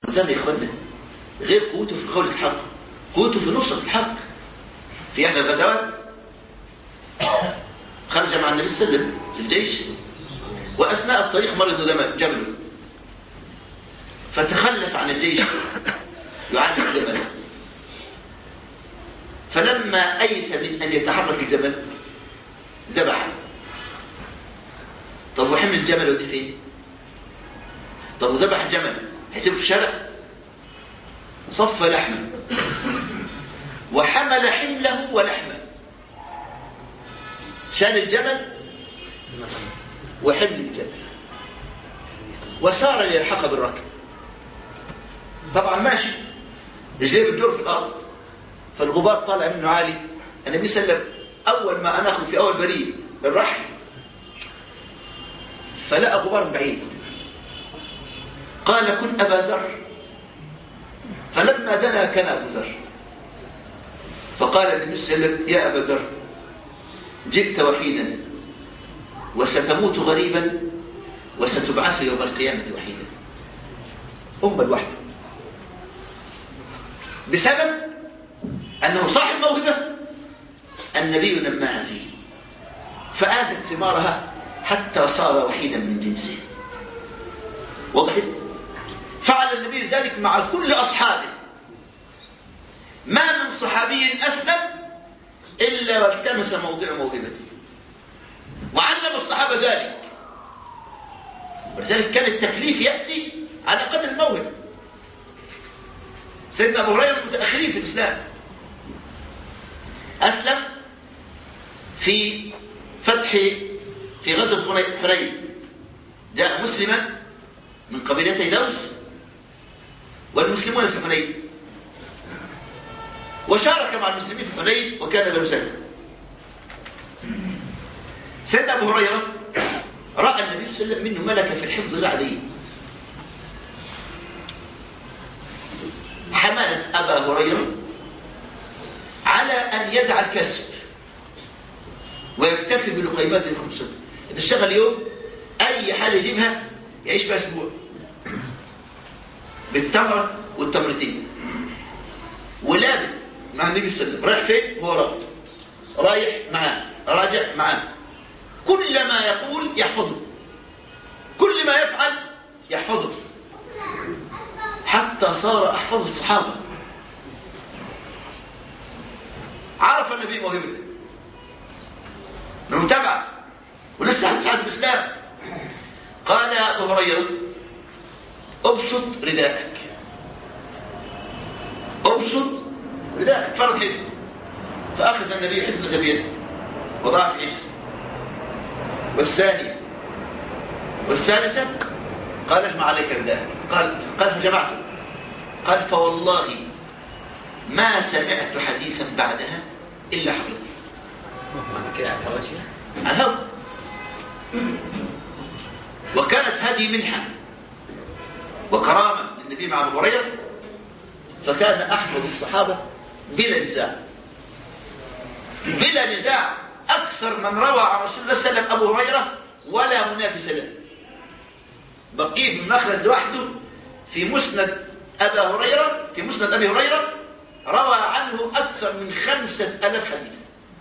زي يا إخوانا غير قوته في قول الحق، قوته في نصرة الحق. في إحدى الغزوات خرج مع النبي صلى الله عليه وسلم في الجيش، وأثناء الطريق مرض جبله فتخلف عن الجيش يعاني الجبل، فلما أيس من أن يتحرك الجبل ذبحه. طب وحمل الجمل ودي فين؟ طب وذبح الجمل هيسيبه في الشارع؟ صف لحمه وحمل حمله ولحمه، شال الجمل وحمل الجمل وسار ليلحق بالركب. طبعا ماشي رجليه بتدور في الارض، فالغبار طالع منه عالي. النبي صلى الله عليه وسلم اول ما اناخذ في اول بريد الرحل فلقى غبار بعيد، قال كن ابا ذر، فلما دنا كان ابو ذر، فقال النبي صلى الله عليه وسلم يا ابا ذر جئت وحيدا وستموت غريبا وستبعث يوم القيامه وحيدا. الوحده بسبب أنه صاحب موهبة النبي نماها فيه فآتت ثمارها حتى صار وحيدا من جنسه. وضحت؟ فعل النبي ذلك مع كل أصحابه، ما من صحابي أسلم إلا والتمس موضع موهبته، وعلم الصحابة ذلك. ولذلك كان التكليف يأتي على قدر الموهبة. سيدنا أبو هريرة متأخرين في الإسلام، أسلم في في غزوة حنين، جاء مسلما من قبيلتي دوس والمسلمون في حنين، وشارك مع المسلمين في حنين وكان له سنة. سيدنا أبو هريرة رأى النبي صلى الله عليه وسلم منه ملكة في الحفظ لا عادية، حملت أبا هريرة على أن يدع الكسب ويكتفي بلقيمات الخمسة. تشتغل يوم أي حاجة يجيبها يعيش بها أسبوع بالتمرة والتمرتين، ولابد مع النبي صلى الله عليه وسلم. رايح فين هو رابط، رايح معاه راجع معاه، كل ما يقول يحفظه، كل ما يفعل يحفظه، حتى صار أحفظ الصحابة. عرف النبي موهبته متابع ولسه هتساعد الإسلام. قال يا أبو هريرة ابسط رداءك، ابسط رداءك، فرض حزب. فأخذ النبي حزبة بيده وضع في حزب، والثانية والثالثة قال اجمع عليك رداءك، قال فجمعته، قال فوالله ما سمعت حديثا بعدها إلا حفظت. الهوى. وكانت هذه منحة وكرامة للنبي مع أبو هريرة، فكان أحفظ الصحابة بلا نزاع، بلا نزاع. أكثر من روى عن رسول الله صلى الله عليه وسلم أبو هريرة ولا منافس له. بقي بن مخلد وحده في مسند أبي هريرة روى عنه أكثر من 5000 حديث.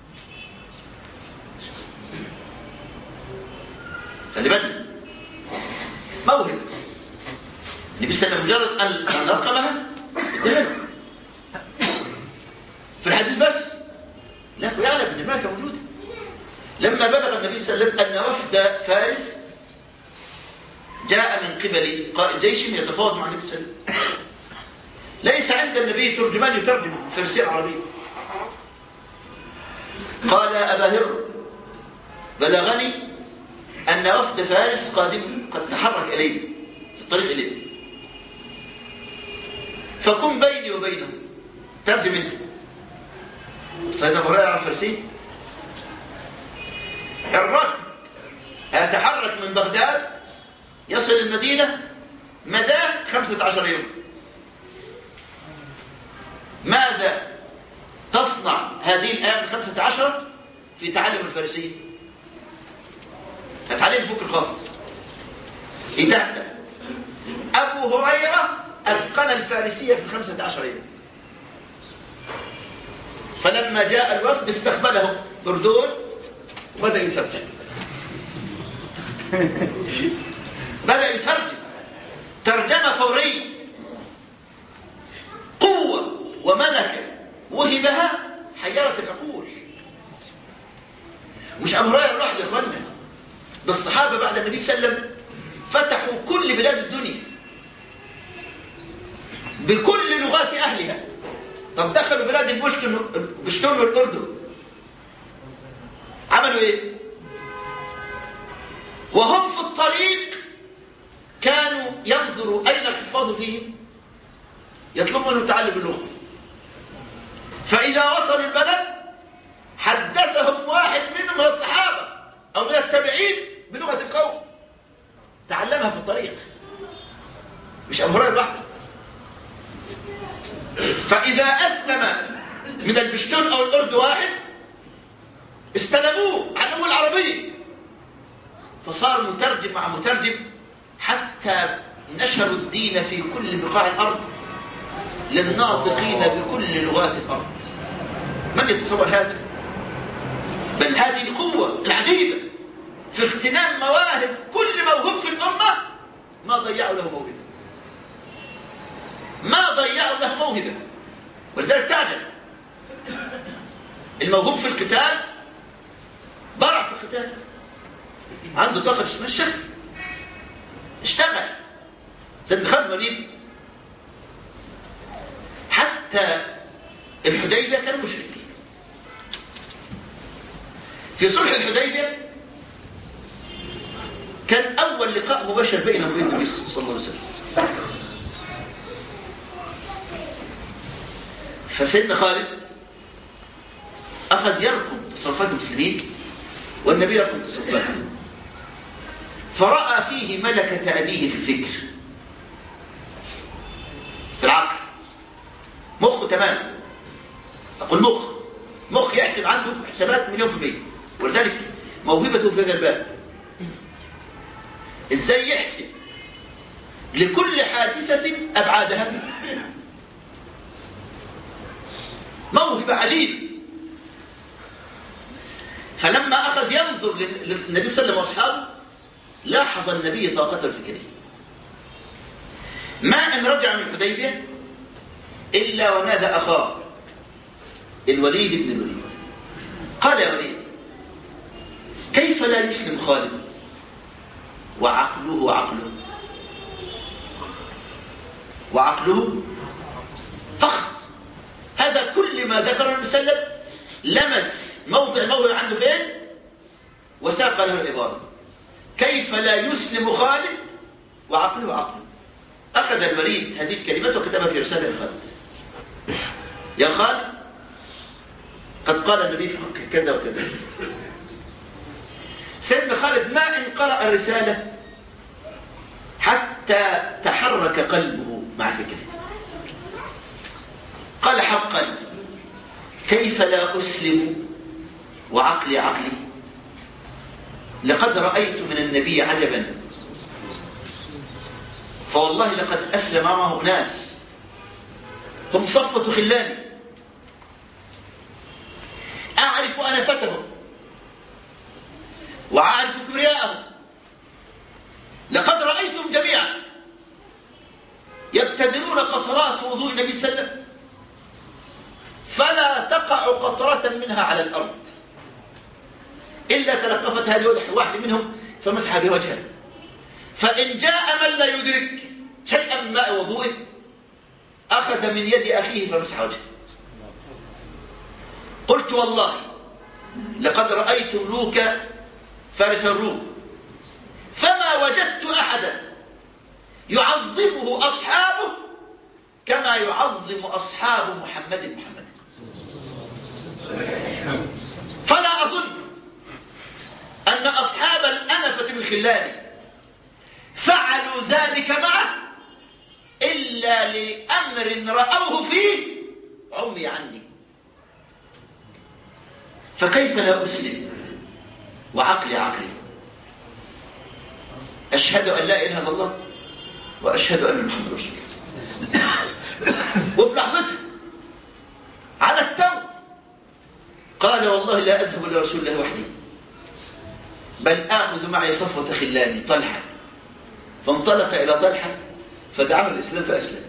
خلي بالك موهبة النبي صلى الله عليه وسلم مجرد أن نرقمها في الحديث بس، لا يعلم أن الملكة موجودة. لما بلغ النبي صلى الله عليه وسلم أن وفد فارس جاء من قبل قائد جيش يتفاوض مع النبي صلى الله عليه وسلم، ليس عند النبي ترجمان يترجم فارسية عربية. قال أبا هر بلغني أن وفد فارس قادم قد تحرك إليه في الطريق إليه، فكن بيني وبينه ترجم منه. سيدنا أبو هريرة على الفارسية. الركب يتحرك من بغداد يصل المدينة مدى 15 يوم. ماذا تصنع هذه الأيام 15 في تعلم الفارسية؟ هتعلم فوق الخافض. إذا أبو هريرة أتقن أتقن الفارسية في 15 يوم. فلما جاء الوفد استقبله بردون وبدأ يترجم. بدأ يترجم ترجمة فورية، قوة وملكة وهبها حيرت العقول. مش أبو هريرة لوحده يا اخوانا، ده الصحابة بعد النبي صلى الله عليه وسلم فتحوا كل بلاد الدنيا بكل لغات أهلها. طب دخلوا بلاد البشتون والأردن، عملوا ايه؟ وهم في الطريق كانوا ينظروا أين الحفاظ فيهم، يطلبوا أن يتعلم اللغة. فإذا وصلوا البلد حدثهم واحد منهم من الصحابة أو من التابعين بلغة القوم، تعلمها في الطريق، مش أبو هريرة لوحده. فإذا أسلم من البشتون أو الأردن واحد استلموه علموه العربية، فصار مترجم مع مترجم حتى نشروا الدين في كل بقاع الأرض للناطقين بكل لغات الأرض. من يتصور هذا؟ بل هذه القوة العجيبة في اغتنام مواهب كل موهوب في الأمة، ما ضيعوا له موهبة، ما ضيعوا له موهبة. ولذلك تعجب الموهوب في القتال برع في القتال، عنده طاقة اسمها الشغل، اشتغل. سيدنا خالد وليد حتى الحديبية كانوا مشركين. في صلح الحديبية كان أول لقاء مباشر بينه وبين النبي صلى الله عليه وسلم. فسيدنا خالد أخذ يركض تصرفات المسلمين والنبي يركض تصرفاته، فرأى فيه ملكة أبيه في الفكر، في العقل، مخه تمام. أقول مخ يحسب عنده حسابات 100%، ولذلك موهبته في هذا الباب. إزاي يحسب لكل حادثة أبعادها؟ موهبة عجيبة. فلما أخذ ينظر للنبي صلى الله عليه وسلم وأصحابه لاحظ النبي طاقته الفكرية. ما أن رجع من الحديبية إلا ونادى أخاه الوليد بن الوليد، قال يا وليد كيف لا يسلم خالد وعقله فخذ. هذا كل ما ذكره النبي صلى الله عليه وسلم لمس موضع عنده فين وساق له العبارة كيف لا يسلم خالد وعقله. أخذ الوليد هذه الكلمات وكتبها في رسالة لخالد: يا خالد قد قال النبي في حقك كذا وكذا. سيدنا خالد ما إن قرأ الرسالة حتى تحرك قلبه مع فكره، قال حقا كيف لا أسلم وعقلي لقد رأيت من النبي عجبا، فوالله لقد أسلم معه ناس هم صفة خلاني أعرف أنفتهم وأعرف كبرياءهم. لقد رأيتهم جميعا يبتدرون قطرات وضوء النبي صلى الله عليه وسلم فلا تقع قطرة منها على الأرض إلا تلقفت هذه واحد منهم فمسح بوجهه. فإن جاء من لا يدرك شيئا من ماء وضوءه أخذ من يد أخيه فمسح وجهه. قلت والله لقد رأيت ملوك فارس الروم فما وجدت أحدا يعظمه أصحابه كما يعظم أصحاب محمد. فلا أظن أن أصحاب الأنفة من خلاني فعلوا ذلك معه إلا لأمر رأوه فيه عمي عني. فكيف لا أسلم وعقلي أشهد أن لا إله إلا الله وأشهد أن محمد رسول الله. وفي لحظتها على التو قال والله لا أذهب إلى رسول الله وحدي بل آخذ معي صفوة خلاني طلحة. فانطلق إلى طلحة فدعاه الإسلام فأسلم،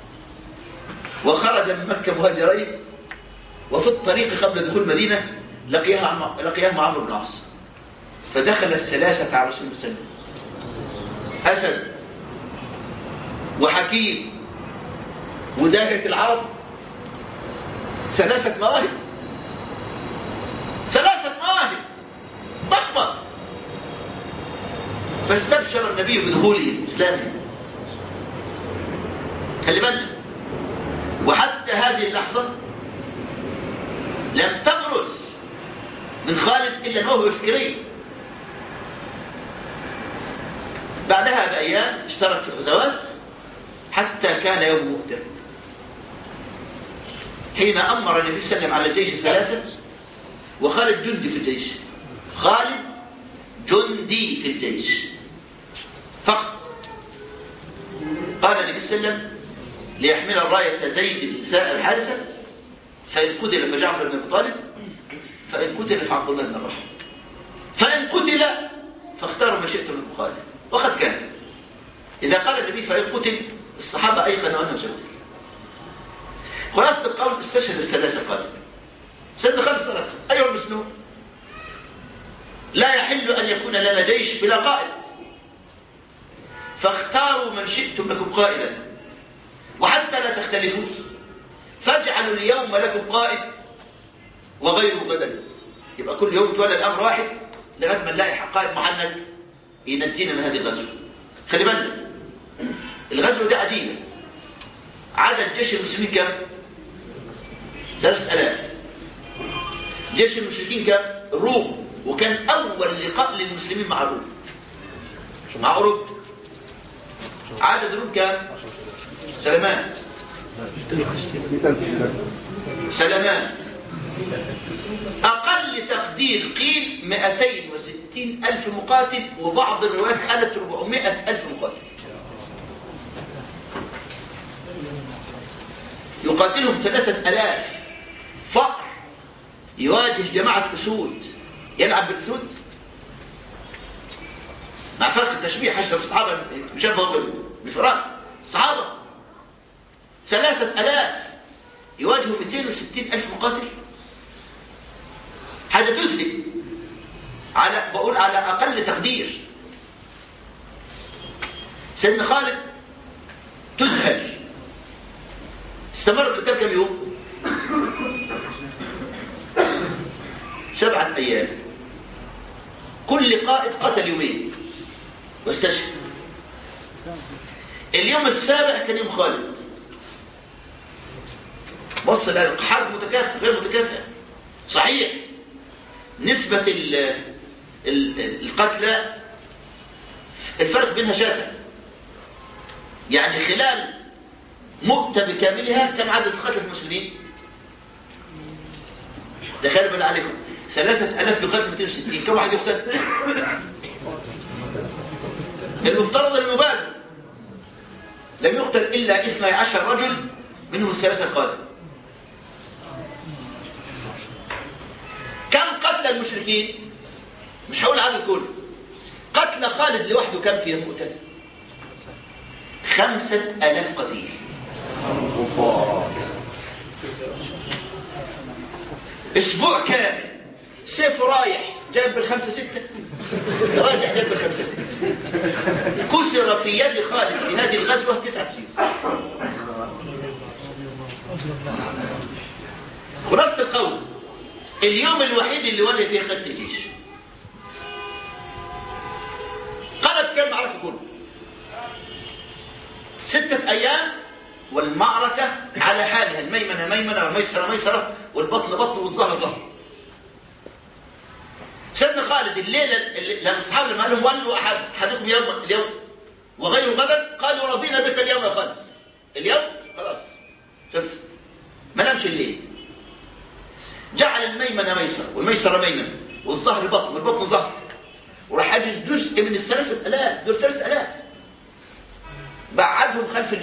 وخرج من مكة مهاجرين، وفي الطريق قبل دخول المدينة لقياه مع عمرو بن العاص، فدخل الثلاثة على رسول الله صلى الله عليه وسلم، أسد وحكيم وداهية العرب، ثلاثة مواهب ضخمة. فاستبشر النبي بدخوله الإسلام. خلي بالك، وحتى هذه اللحظة لم تبرز من خالد إلا الموهبة الفكرية. بعدها بأيام اشترك في الغزوات حتى كان يوم مؤتة، حين أمر النبي صلى الله عليه وسلم على الجيش ثلاثة، وخالد جندي في الجيش. خالد جندي في الجيش فقط. قال النبي صلى الله عليه وسلم ليحمل الراية زيد بن سائر الحارثة، فإن قتل فجعفر بن أبي طالب، فإن قتل فعبد الله بن رواحة، فإن قتل فاختاروا ما شئتم من خالد. وقد كان إذا قال النبي فإن قتل الصحابة أيقنوا أنه سيقتل. خلاصة القول استشهد الثلاثة قال سيدنا خالد ثلاثة. أيها المسلمون، لا يحل أن يكون لنا جيش بلا قائد، فاختاروا من شئتم لكم قائدا، وحتى لا تختلفوا فاجعلوا اليوم لكم قائد وغيره غدا. يبقى كل يوم تولى الأمر واحد لغاية ما نلاقي قائد محنك ينجينا من هذه الغزوة. خلي بالك، الغزوة دي عجيبة. عدد جيش المسلمين كم؟ 3000. جيش المشركين كم؟ الروم. وكان أول لقاء للمسلمين مع الروم، مع أوروبا. عدد الروم كم؟ سلمان أقل تقدير قيل 260,000 مقاتل، وبعض الروايات قالت 400,000 مقاتل. يقاتلهم 3000. فقر يواجه جماعة أسود يلعب بالأسود. مع فرق التشبيه، حشر الصحابة مشابه بفرق الصحابة. 3000 يواجهوا 260,000 مقاتل. هذا تذهل بقول على أقل تقدير. سيدنا خالد تذهل. استمر القتال كم يوم؟ 7 أيام. كل قائد قتل يومين واستشهد. اليوم السابع كان يوم خالد. بص الحرب متكافئة غير متكافئة. صحيح نسبة القتلى الفرق بينها شاسع. يعني خلال مؤتة بكاملها كم عدد قتلى المسلمين؟ تخيلوا بالله عليكم 3000 بقتل 260، كم واحد يقتل؟ المفترض المبادر لم يقتل إلا 12 رجل، منهم 3 قادة. كم قتل المشركين؟ مش هقول عدد كله. قتل خالد لوحده كم في المؤتة؟ 5000 قتيل. اسبوع كامل سيف رايح جايب بالخمسة 6، راجع جايب بالخمسة 6. كسر في يد خالد في هذه الغزوة 9 سيوف. خلاصة القول، اليوم الوحيد اللي ولي فيه قتل الجيش. قالت كم معركة كله 6 أيام، والمعركة على حالها، الميمنة ميمنة والميسرة ميسرة والبطن بطن والظهر ظهر. سيدنا خالد الليلة لما الصحابة لما قالوا ولوا أحدكم اليوم وغيره غدا، قالوا رضينا بك اليوم يا خالد. اليوم خلاص شمس ما نمشي الليل. جعل الميمنة ميسرة والميسرة ميمنة والظهر بطن والبطن ظهر،